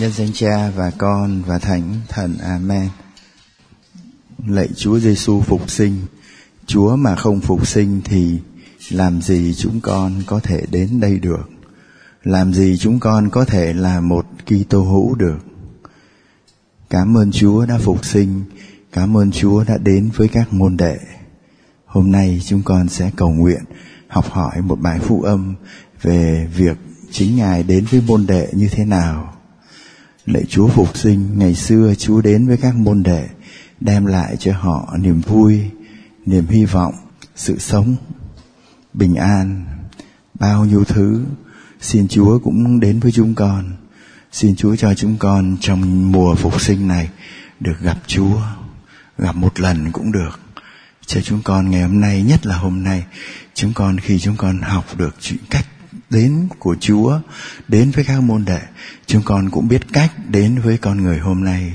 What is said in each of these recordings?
Nhân danh Cha và Con và Thánh Thần. Amen. Lạy Chúa Giêsu phục sinh. Chúa mà không phục sinh thì làm gì chúng con có thể đến đây được? Làm gì chúng con có thể là một Kitô hữu được? Cảm ơn Chúa đã phục sinh. Cảm ơn Chúa đã đến với các môn đệ. Hôm nay chúng con sẽ cầu nguyện, học hỏi một bài phúc âm về việc chính Ngài đến với môn đệ như thế nào. Lạy Chúa phục sinh, ngày xưa Chúa đến với các môn đệ, đem lại cho họ niềm vui, niềm hy vọng, sự sống, bình an, bao nhiêu thứ. Xin Chúa cũng đến với chúng con. Xin Chúa cho chúng con trong mùa phục sinh này được gặp Chúa, gặp một lần cũng được. Cho chúng con ngày hôm nay, nhất là hôm nay, khi chúng con học được chuyện cách đến của Chúa, đến với các môn đệ, chúng con cũng biết cách đến với con người hôm nay.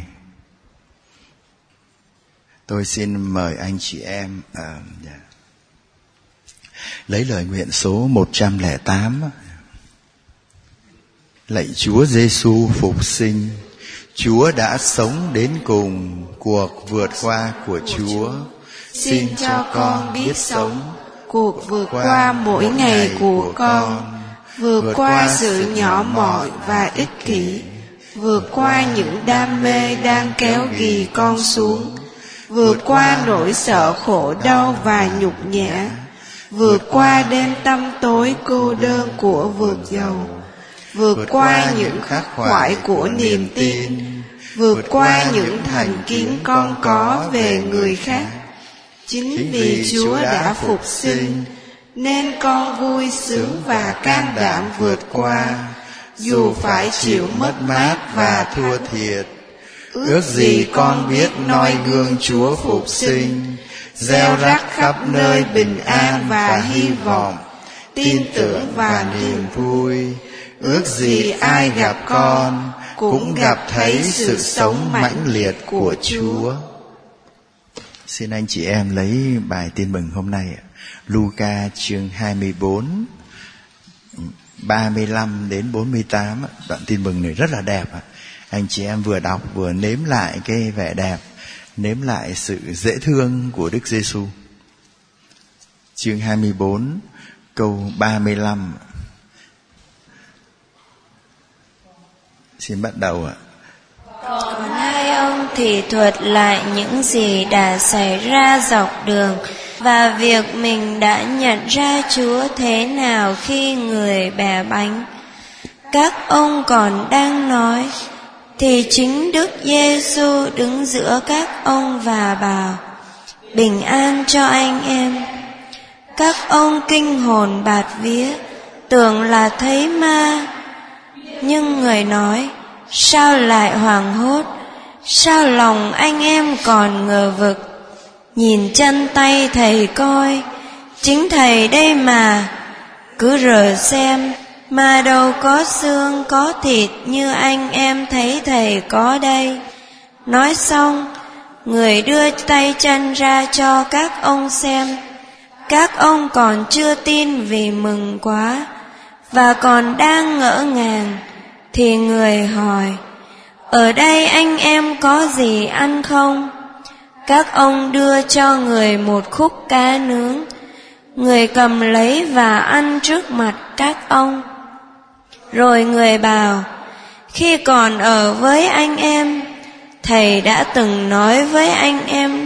Tôi xin mời anh chị em lấy lời nguyện số 108. Lạy Chúa Giêsu phục sinh, Chúa đã sống đến cùng cuộc vượt qua của Chúa. Xin cho con biết sống cuộc vượt qua mỗi ngày của con, vượt qua sự nhỏ mọn và ích kỷ, vượt qua những đam mê đang kéo ghì con xuống, vượt qua nỗi sợ khổ đau và nhục nhã, vượt qua đêm tăm tối cô đơn của vượt dầu, vượt qua những khắc khoải của niềm tin, vượt qua những thành kiến con có về người khác. Chính vì Chúa đã phục sinh, nên con vui sướng và can đảm vượt qua, dù phải chịu mất mát và thua thiệt. Ước gì con biết noi gương Chúa phục sinh, gieo rắc khắp nơi bình an và hy vọng, tin tưởng và niềm vui. Ước gì ai gặp con cũng gặp thấy sự sống mãnh liệt của Chúa. Xin anh chị em lấy bài tin mừng hôm nay, Luca chương 24, 35 đến 48. Đoạn tin mừng này rất là đẹp. Anh chị em vừa đọc vừa nếm lại cái vẻ đẹp, nếm lại sự dễ thương của Đức Giêsu. Chương 24, câu 35. Xin bắt đầu ạ. Còn hai ông thì thuật lại những gì đã xảy ra dọc đường và việc mình đã nhận ra Chúa thế nào khi người bẻ bánh. Các ông còn đang nói thì chính Đức Giêsu đứng giữa các ông và bảo: bình an cho anh em. Các ông kinh hồn bạt vía, tưởng là thấy ma. Nhưng người nói: sao lại hoảng hốt? Sao lòng anh em còn ngờ vực? Nhìn chân tay thầy coi, chính thầy đây mà. Cứ rờ xem, mà đâu có xương có thịt như anh em thấy thầy có đây. Nói xong, người đưa tay chân ra cho các ông xem. Các ông còn chưa tin vì mừng quá, và còn đang ngỡ ngàng. Thì người hỏi: ở đây anh em có gì ăn không? Các ông đưa cho người một khúc cá nướng. Người cầm lấy và ăn trước mặt các ông. Rồi người bảo: khi còn ở với anh em, thầy đã từng nói với anh em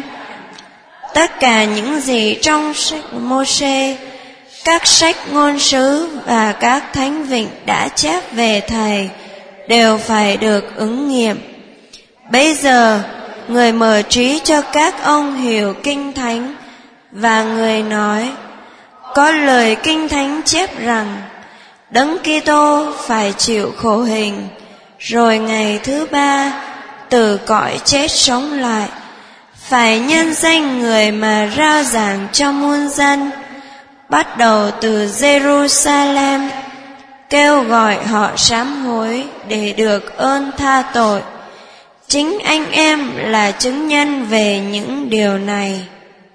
tất cả những gì trong sách Mô-sê, các sách ngôn sứ và các thánh vịnh đã chép về thầy đều phải được ứng nghiệm. Bây giờ người mở trí cho các ông hiểu kinh thánh, và người nói: có lời kinh thánh chép rằng Đấng Kitô phải chịu khổ hình, rồi ngày thứ ba từ cõi chết sống lại, phải nhân danh người mà rao giảng cho muôn dân, bắt đầu từ Jerusalem, kêu gọi họ sám hối để được ơn tha tội. Chính anh em là chứng nhân về những điều này.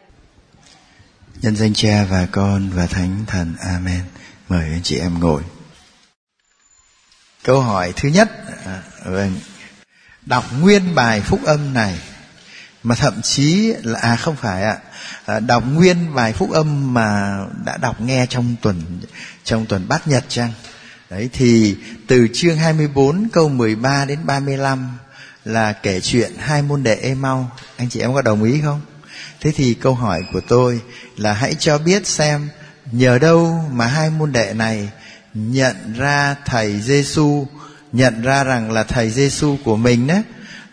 Nhân danh Cha và Con và Thánh Thần. Amen. Mời anh chị em ngồi. Câu hỏi thứ nhất Vâng. Đọc nguyên bài phúc âm này, mà thậm chí là không phải ạ, đọc nguyên bài phúc âm mà đã đọc nghe trong tuần Bát Nhật chăng? Đấy, thì từ chương 24 câu 13 đến 35 là kể chuyện hai môn đệ Ê-mau. Anh chị em có đồng ý không? Thế thì câu hỏi của tôi là hãy cho biết xem nhờ đâu mà hai môn đệ này nhận ra thầy Giêsu, nhận ra rằng là thầy Giêsu của mình đó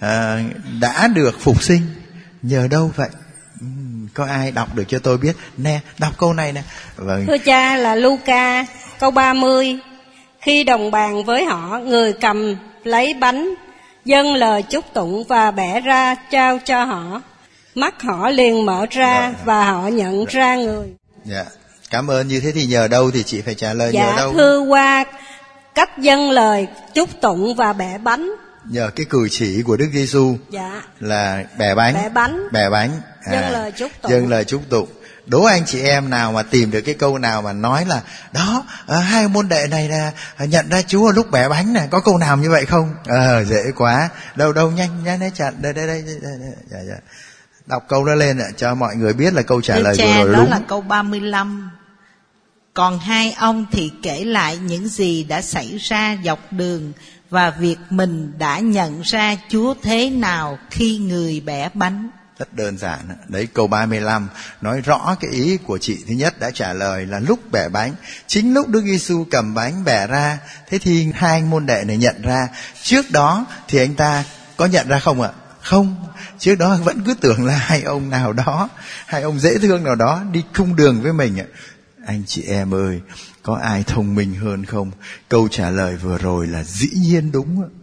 đã được phục sinh. Nhờ đâu vậy? Có ai đọc được cho tôi biết? Nè, đọc câu này nè. Vâng. Thưa cha, là Luca câu 30. Khi đồng bàn với họ, người cầm lấy bánh, dâng lời chúc tụng và bẻ ra trao cho họ. Mắt họ liền mở ra và họ nhận ra người. Dạ, cảm ơn. Như thế thì nhờ đâu thì chị phải trả lời. Dạ, nhờ đâu? thưa qua cách dâng lời chúc tụng và bẻ bánh. Nhờ cái cử chỉ của Đức Giêsu. Dạ. Là bẻ bánh. Bẻ bánh. Dâng lời chúc tụng. Dâng lời chúc tụng. Đố anh chị em nào mà tìm được cái câu nào mà nói là đó, hai môn đệ này là nhận ra Chúa lúc bẻ bánh này, có câu nào như vậy không? Dễ quá. Đâu nhanh chặt đây. Dạ. Đọc câu đó lên cho mọi người biết là câu trả lời vừa rồi đó đúng. Là câu 35. Còn hai ông thì kể lại những gì đã xảy ra dọc đường và việc mình đã nhận ra Chúa thế nào khi người bẻ bánh. Rất đơn giản. Đấy, câu 35 nói rõ cái ý của chị thứ nhất đã trả lời là lúc bẻ bánh. Chính lúc Đức Giêsu cầm bánh bẻ ra, thế thì hai môn đệ này nhận ra. Trước đó thì anh ta có nhận ra không ạ? Không. Trước đó vẫn cứ tưởng là hai ông nào đó, hai ông dễ thương nào đó đi chung đường với mình ạ. Anh chị em ơi, có ai thông minh hơn không? Câu trả lời vừa rồi là dĩ nhiên đúng ạ.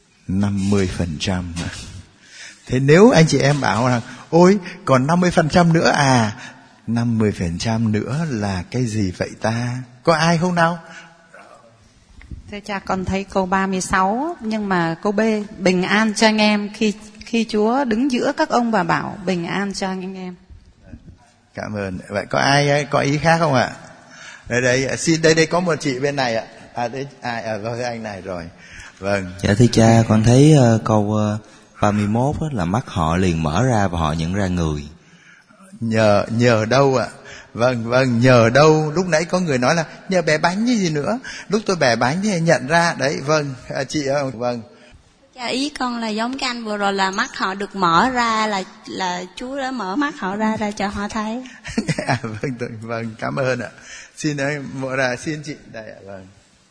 50%. Thế nếu anh chị em bảo rằng ôi còn 50% nữa à, 50% nữa là cái gì vậy ta? Có ai không nào? Thưa cha, con thấy câu 36, nhưng mà câu B, bình an cho anh em khi Chúa đứng giữa các ông và bảo bình an cho anh em. Cảm ơn. Vậy có ai có ý khác không ạ? Đây xin đây có một chị bên này ạ. Đấy vâng, anh này rồi. Vâng. Dạ thưa cha, con thấy câu 31 là mắt họ liền mở ra và họ nhận ra người. Nhờ đâu ạ? Vâng, nhờ đâu? Lúc nãy có người nói là nhờ bẻ bánh như gì nữa. Lúc tôi bẻ bánh thì nhận ra. Đấy, vâng, chị ơi, vâng. Cha, ý con là giống cái anh vừa rồi là mắt họ được mở ra, là Chúa đã mở mắt họ ra cho họ thấy. Vâng, cảm ơn ạ. Xin xin chị đây ạ. Vâng.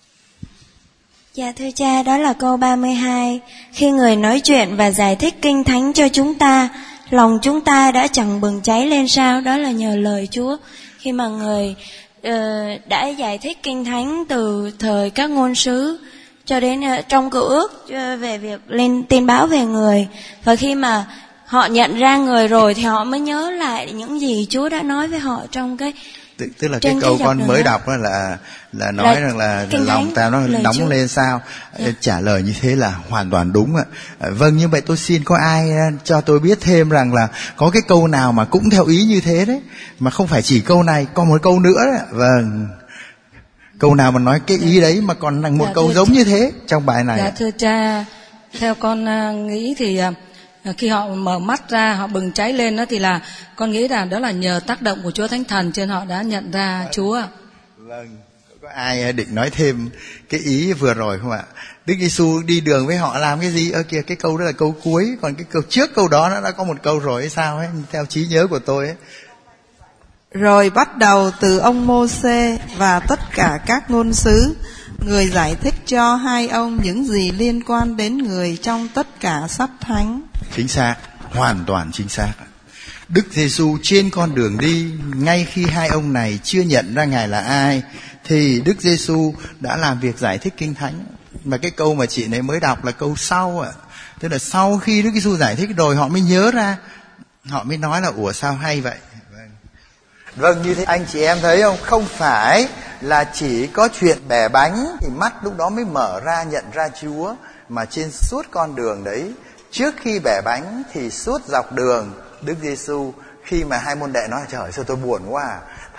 Dạ thưa cha, đó là câu 32. Khi người nói chuyện và giải thích kinh thánh cho chúng ta, lòng chúng ta đã chẳng bừng cháy lên sao? Đó là nhờ lời Chúa. Khi mà người đã giải thích kinh thánh từ thời các ngôn sứ cho đến trong Cựu Ước về việc lên tin báo về người, và khi mà họ nhận ra người rồi thì họ mới nhớ lại những gì Chúa đã nói với họ trong cái tức là cái câu con mới đọc đó là nói rằng là lòng ta nó nóng Chúa lên sao. Trả lời như thế là hoàn toàn đúng ạ. Vâng, như vậy tôi xin có ai cho tôi biết thêm rằng là có cái câu nào mà cũng theo ý như thế đấy, mà không phải chỉ câu này, còn một câu nữa đấy. Vâng, câu nào mà nói cái ý đấy mà còn là một câu giống như thế trong bài này. Dạ thưa cha, theo con nghĩ thì khi họ mở mắt ra, họ bừng cháy lên đó, thì là con nghĩ rằng đó là nhờ tác động của Chúa Thánh Thần, cho nên họ đã nhận ra Chúa. Vâng, có ai định nói thêm cái ý vừa rồi không ạ? Đức Giêsu đi đường với họ làm cái gì? Kìa, cái câu đó là câu cuối, còn cái câu trước câu đó nó đã có một câu rồi hay sao ấy, theo trí nhớ của tôi ấy. Rồi bắt đầu từ ông Mô-sê và tất cả các ngôn sứ, người giải thích cho hai ông những gì liên quan đến người trong tất cả sách thánh. Chính xác, hoàn toàn chính xác. Đức Giêsu trên con đường đi, ngay khi hai ông này chưa nhận ra Ngài là ai, thì Đức Giêsu đã làm việc giải thích kinh thánh. Mà cái câu mà chị này mới đọc là câu sau ạ. Tức là sau khi Đức Giêsu giải thích rồi họ mới nhớ ra, họ mới nói là ủa sao hay vậy. Vâng, như thế anh chị em thấy không? Không phải là chỉ có chuyện bẻ bánh thì mắt lúc đó mới mở ra nhận ra Chúa, mà trên suốt con đường đấy, trước khi bẻ bánh thì suốt dọc đường Đức Giêsu, khi mà hai môn đệ nói trời sao tôi buồn quá à,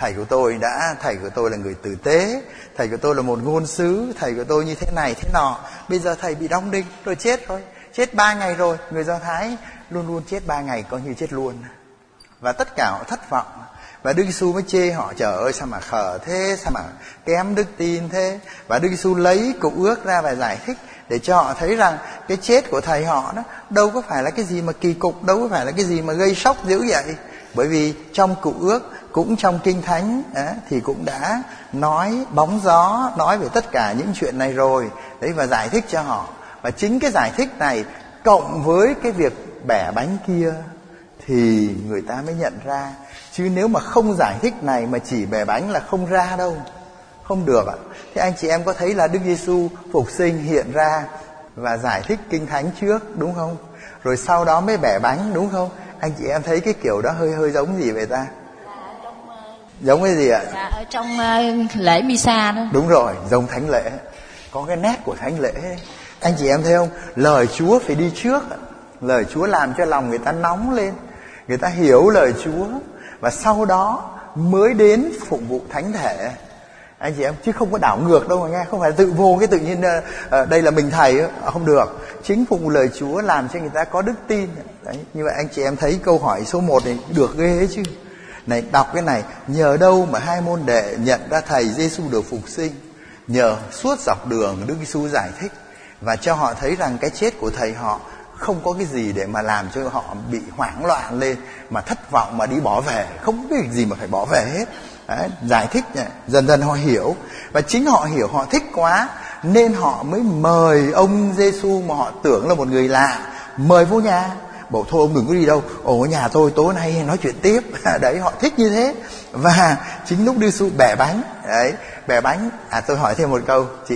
thầy của tôi là người tử tế, thầy của tôi là một ngôn sứ, thầy của tôi như thế này thế nọ. Bây giờ thầy bị đóng đinh rồi, chết 3 ngày rồi. Người Do Thái luôn luôn chết 3 ngày coi như chết luôn. Và tất cả họ thất vọng. Và Đức Giêsu mới chê họ, trời ơi sao mà khờ thế, sao mà kém đức tin thế. Và Đức Giêsu lấy Cựu Ước ra và giải thích để cho họ thấy rằng cái chết của thầy họ đó đâu có phải là cái gì mà kỳ cục, đâu có phải là cái gì mà gây sốc dữ vậy. Bởi vì trong Cựu Ước, cũng trong Kinh Thánh thì cũng đã nói bóng gió, nói về tất cả những chuyện này rồi đấy, và giải thích cho họ. Và chính cái giải thích này cộng với cái việc bẻ bánh kia thì người ta mới nhận ra. Chứ nếu mà không giải thích này mà chỉ bẻ bánh là không ra đâu, không được ạ. Thế anh chị em có thấy là Đức Giêsu phục sinh hiện ra và giải thích Kinh Thánh trước, đúng không? Rồi sau đó mới bẻ bánh, đúng không? Anh chị em thấy cái kiểu đó hơi giống gì vậy ta? Giống cái gì ạ? Dạ, ở trong lễ Misa đó. Đúng rồi, giống thánh lễ. Có cái nét của thánh lễ. Anh chị em thấy không? Lời Chúa phải đi trước. Lời Chúa làm cho lòng người ta nóng lên, người ta hiểu lời Chúa, và sau đó mới đến phụng vụ thánh thể. Anh chị em, chứ không có đảo ngược đâu mà nghe. Không phải tự vô cái tự nhiên đây là mình thầy, không được. Chính phụng lời Chúa làm cho người ta có đức tin. Đấy, như vậy anh chị em thấy câu hỏi số 1 này được ghê ấy chứ. Này, đọc cái này, nhờ đâu mà hai môn đệ nhận ra thầy Giêsu được phục sinh? Nhờ suốt dọc đường Đức Giêsu giải thích và cho họ thấy rằng cái chết của thầy họ không có cái gì để mà làm cho họ bị hoảng loạn lên, mà thất vọng mà đi bỏ về. Không có cái gì mà phải bỏ về hết. Đấy, giải thích này, dần dần họ hiểu. Và chính họ hiểu, họ thích quá, nên họ mới mời ông Giêsu mà họ tưởng là một người lạ, mời vô nhà. Bảo thôi ông đừng có đi đâu, ở nhà tôi tối nay nói chuyện tiếp. Đấy, họ thích như thế. Và chính lúc Đức Giêsu bẻ bánh, đấy, bẻ bánh. Tôi hỏi thêm một câu chị,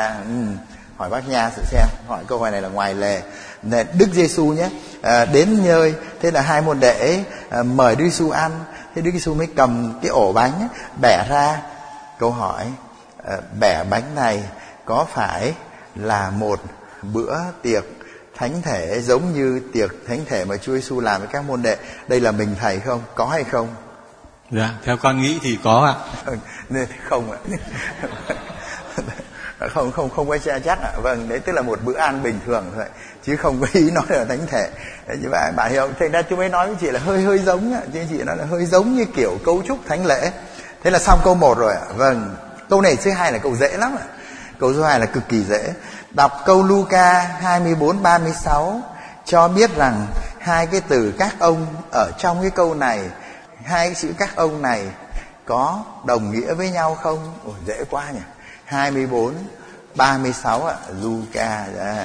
hỏi bác Nha sự xem, hỏi câu hỏi này là ngoài lề. Đức Giêsu nhé, đến nhơi, thế là hai môn đệ mời Đức Giêsu ăn. Thế Đức Giêsu mới cầm cái ổ bánh bẻ ra. Câu hỏi, bẻ bánh này có phải là một bữa tiệc thánh thể giống như tiệc thánh thể mà Chúa Giêsu làm với các môn đệ? Đây là mình thầy không? Có hay không? Dạ, theo con nghĩ thì có ạ. Không ạ. Không có chắc ạ. Vâng, đấy tức là một bữa ăn bình thường thôi, chứ không có ý nói là thánh thể. Như vậy bà hiểu. Thành ra chú mới nói với chị là hơi giống ạ. Chị nói là hơi giống như kiểu cấu trúc thánh lễ. Thế là xong câu 1 rồi ạ. Vâng, câu này thứ 2 là câu dễ lắm ạ. Câu số 2 là cực kỳ dễ. Đọc câu Luca 24-36 cho biết rằng hai cái từ các ông ở trong cái câu này, hai cái chữ các ông này có đồng nghĩa với nhau không? Ôi, dễ quá nhỉ. 24-36 ạ, Luca.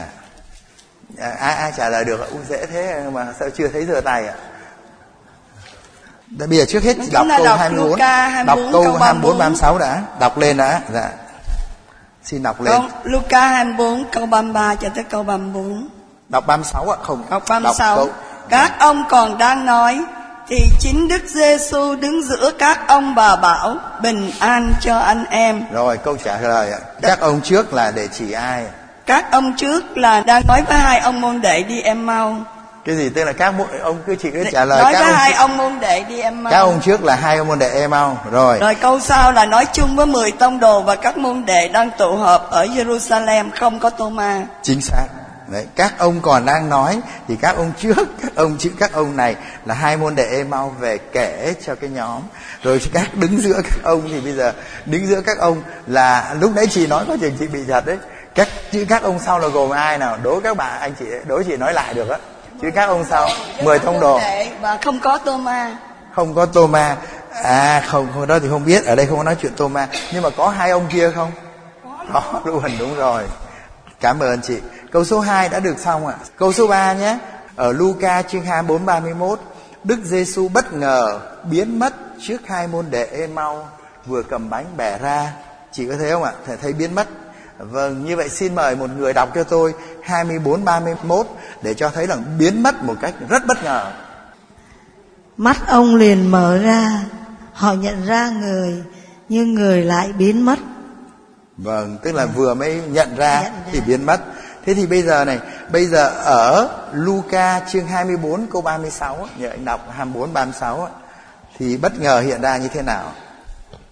Ai trả lời được ạ? Dễ thế mà sao chưa thấy giơ tay ạ? Bây giờ trước hết đọc câu 24, đọc câu 24-36 đã, đọc lên đã. Dạ. Xin đọc lên. Luca 24 câu 33 cho tới câu 34. Đọc 36 ạ, không. Đọc 36. Các ông còn đang nói thì chính Đức Giêsu đứng giữa các ông và bảo bình an cho anh em. Rồi câu trả lời ạ. Các ông trước là để chỉ ai? Các ông trước là đang nói với hai ông môn đệ đi Em-mau. Cái gì tức là các ông cứ chỉ cứ trả lời nói các với ông hai ông môn đệ đi Em-mau. Các ông trước là hai ông môn đệ Em-mau. Rồi câu sau là nói chung với 10 tông đồ và các môn đệ đang tụ họp ở Jerusalem, không có Tô-ma. Chính xác. Đấy, các ông còn đang nói thì các ông trước, các ông này là hai môn đệ Em-mau về kể cho cái nhóm. Rồi các đứng giữa các ông thì bây giờ đứng giữa các ông là lúc nãy chị nói có chừng chị bị giật đấy. Các ông sau là gồm ai nào? Đố các bạn anh chị, đố chị nói lại được á. Chứ các ông sau 10 tông đồ và không có Tô-ma. Không có Tô-ma. Không đó thì không biết, ở đây không có nói chuyện Tô-ma. Nhưng mà có hai ông kia không? Có luôn, đúng rồi. Cảm ơn chị. Câu số 2 đã được xong ạ. Câu số 3 nhé. Ở Luca chương 24-31, Đức Giêsu bất ngờ biến mất trước hai môn đệ Em-mau vừa cầm bánh bẻ ra. Chị có thấy không ạ? Thấy biến mất. Vâng, như vậy xin mời một người đọc cho tôi 24-31 để cho thấy là biến mất một cách rất bất ngờ. Mắt ông liền mở ra, họ nhận ra người, nhưng người lại biến mất. Vâng, tức là vừa mới nhận ra thì biến mất. Thế thì bây giờ ở Luca chương 24 câu 36, nhờ anh đọc 24-36 thì bất ngờ hiện ra như thế nào?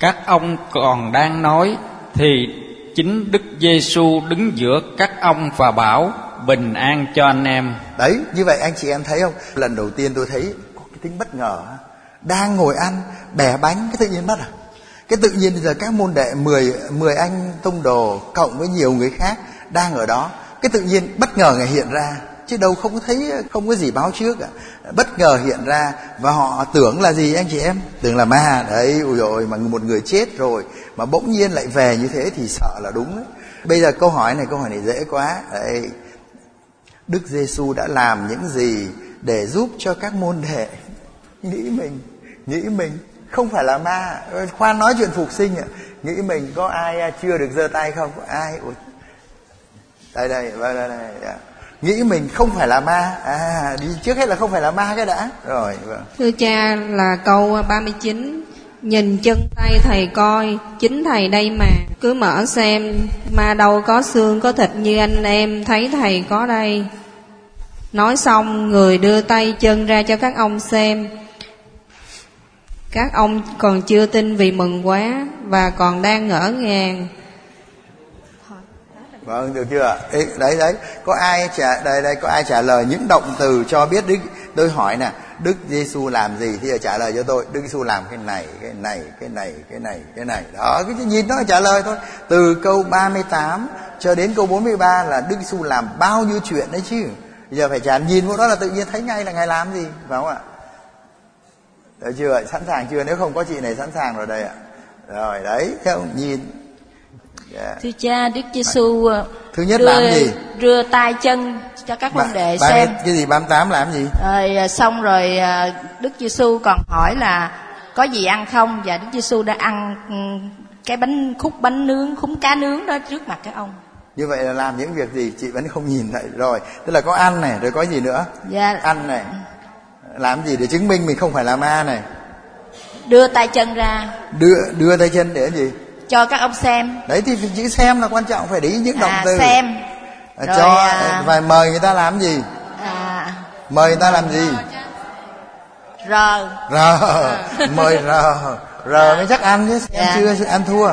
các ông còn đang nói, thì chính Đức Giêsu đứng giữa các ông và bảo: bình an cho anh em. Đấy, như vậy anh chị em thấy không? Lần đầu tiên tôi thấy có cái tính bất ngờ. Đang ngồi ăn, bẻ bánh, cái tự nhiên mất à? Cái tự nhiên giờ các môn đệ 10 anh tông đồ cộng với nhiều người khác đang ở đó. Cái tự nhiên bất ngờ Ngài hiện ra, chứ đâu không có thấy, không có gì báo trước cả. Bất ngờ hiện ra và họ tưởng là gì anh chị em? Tưởng là ma. Đấy, ui dồi, mà một người chết rồi mà bỗng nhiên lại về như thế thì sợ là đúng đấy. Bây giờ câu hỏi này dễ quá. Đấy, Đức Giêsu đã làm những gì để giúp cho các môn đệ nghĩ mình không phải là ma? Khoan nói chuyện phục sinh ạ. Nghĩ mình có ai chưa được giơ tay không? Có ai? Ủa, đây. Nghĩ mình không phải là ma. Đi trước hết là không phải là ma cái đã. Rồi, vâng. Thưa cha, là câu 39. Nhìn chân tay thầy coi, chính thầy đây mà. Cứ mở xem, ma đâu có xương có thịt như anh em thấy thầy có đây. Nói xong, người đưa tay chân ra cho các ông xem. Các ông còn chưa tin vì mừng quá và còn đang ngỡ ngàng. Vâng, được chưa? Đấy, có ai có ai trả lời những động từ cho biết Đức? Tôi hỏi nè, Đức Giêsu làm gì thì trả lời cho tôi. Đức Giêsu làm cái này. Đó, cái nhìn nó trả lời thôi. Từ câu 38 cho đến câu 43 là Đức Giêsu làm bao nhiêu chuyện đấy chứ. Bây giờ phải trả nhìn vào đó là tự nhiên thấy ngay là Ngài làm gì, phải không ạ? Được chưa? Sẵn sàng chưa? Nếu không có chị này sẵn sàng rồi đây ạ. Rồi đấy, thấy không? Nhìn. Yeah. Thưa cha, Đức Giêsu thứ nhất làm gì? Đưa tay chân cho các môn đệ xem. Cái gì 38 làm gì? Rồi xong rồi Đức Giêsu còn hỏi là có gì ăn không, và Đức Giêsu đã ăn cái khúc bánh nướng, khúc cá nướng đó trước mặt các ông. Như vậy là làm những việc gì chị vẫn không nhìn thấy. Rồi, tức là có ăn này, rồi có gì nữa? Dạ. Ăn này. Làm gì để chứng minh mình không phải là ma này? Đưa tay chân ra. Đưa tay chân để gì? Cho các ông xem. Đấy thì chữ xem là quan trọng, phải để ý những động từ. Xem. Rồi, cho và mời người ta làm gì? Mời người ta làm gì? Mời rờ mới chắc ăn chứ. Xem chưa ăn thua.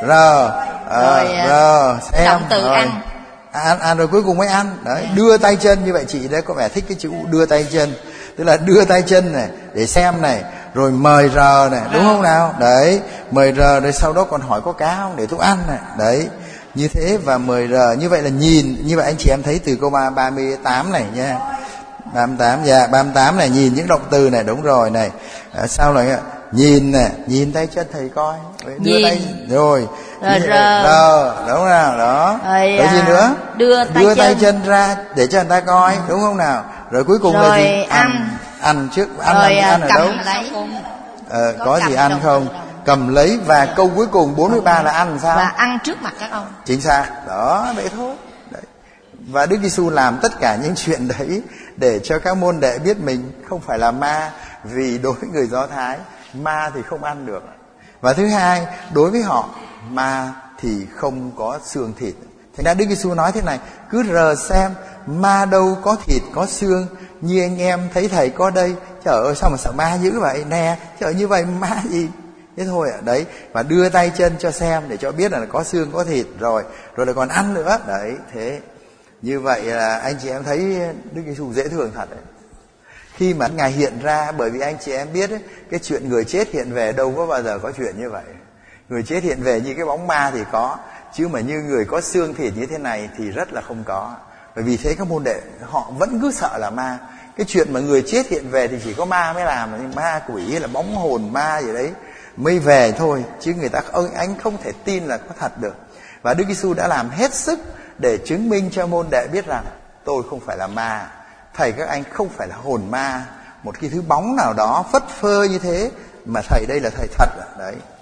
Xem. Động từ rồi. Ăn rồi cuối cùng mới ăn. Đấy, đưa tay chân như vậy chị đấy có vẻ thích cái chữ đưa tay chân. Tức là đưa tay chân này để xem này, rồi mời rờ này, đúng không nào? Đấy, mời rờ rồi sau đó còn hỏi có cá không để tôi ăn này. Đấy, như thế và mời rờ, như vậy là nhìn, như vậy anh chị em thấy từ câu 38 này nha. 38 này, nhìn những động từ này, đúng rồi này. Sao lại nhìn này, nhìn tay chân thầy coi. Đưa tay rồi rờ, đúng không nào? Đó. Rồi gì nữa? Đưa tay chân ra để cho người ta coi, đúng không nào? Rồi cuối cùng rồi là gì? Ăn trước, ăn ở đâu? Có gì ăn không? Cầm lấy, và câu cuối cùng 43 là ăn sao? Và ăn trước mặt các ông. Chính xác. Đó, vậy thôi. Đấy. Và Đức Giêsu làm tất cả những chuyện đấy để cho các môn đệ biết mình không phải là ma, vì đối với người Do Thái, ma thì không ăn được. Và thứ hai, đối với họ, ma thì không có xương thịt. Thành ra Đức Giêsu nói thế này: cứ rờ xem, ma đâu có thịt có xương như anh em thấy thầy có đây. Trời ơi, sao mà sợ ma dữ vậy nè, trời, như vậy ma gì? Thế thôi ạ. Đấy, và đưa tay chân cho xem để cho biết là có xương có thịt, rồi lại còn ăn nữa. Đấy, thế như vậy là anh chị em thấy Đức Giêsu dễ thương thật đấy. Khi mà Ngài hiện ra, bởi vì anh chị em biết ấy, cái chuyện người chết hiện về đâu có bao giờ có chuyện như vậy. Người chết hiện về như cái bóng ma thì có, chứ mà như người có xương thịt như thế này thì rất là không có. Bởi vì thế các môn đệ họ vẫn cứ sợ là ma. Cái chuyện mà người chết hiện về thì chỉ có ma mới làm, nhưng ma quỷ hay là bóng hồn ma gì đấy mới về thôi, chứ người ta anh không thể tin là có thật được. Và Đức Giêsu đã làm hết sức để chứng minh cho môn đệ biết rằng tôi không phải là ma, thầy các anh không phải là hồn ma, một cái thứ bóng nào đó phất phơ như thế, mà thầy đây là thầy thật. Đấy,